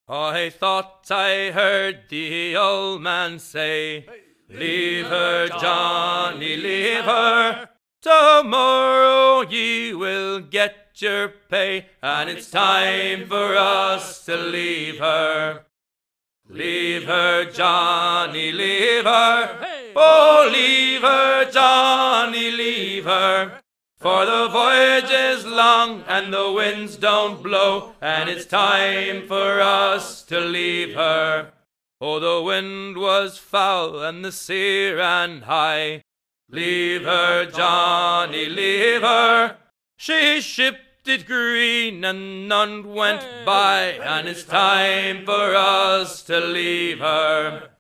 I thought I heard the old man say, leave her, Johnny, leave her. Tomorrow ye will get your pay, and it's time for us to leave her. Leave her, Johnny, leave her. Oh, leave her, Johnny, leave her. For the voyage is long and the winds don't blow, and it's time for us to leave her. Oh, the wind was foul and the sea ran high. Leave her, Johnny, leave her. She shipped it green and none went by, and it's time for us to leave her.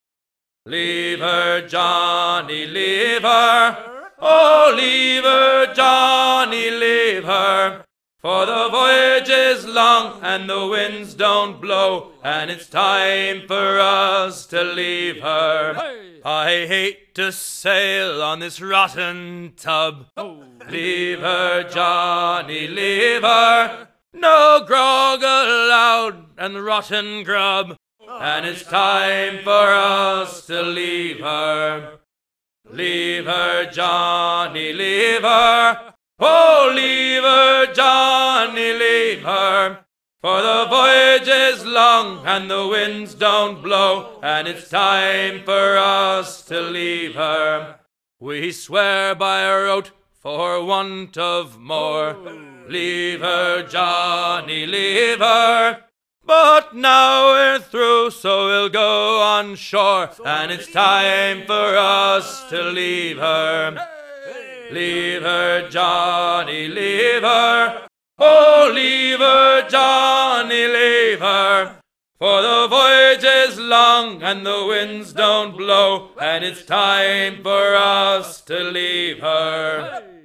Leave her, Johnny, leave her. Oh, leave her, Johnny, leave her. For the voyage is long and the winds don't blow, and it's time for us to leave her. Hey. I hate to sail on this rotten tub. Oh. Leave her, Johnny, leave her. No grog allowed and rotten grub, and it's time for us to leave her. Leave her, Johnny, leave her. Oh, leave her, Johnny, leave her. For the voyage is long and the winds don't blow, and it's time for us to leave her. We swear by our oath for want of more. Leave her, Johnny, leave her. But now we're through, so we'll go on shore, and it's time for us to leave her. Leave her, Johnny, leave her. Oh, leave her, Johnny, leave her. For the voyage is long and the winds don't blow, and it's time for us to leave her.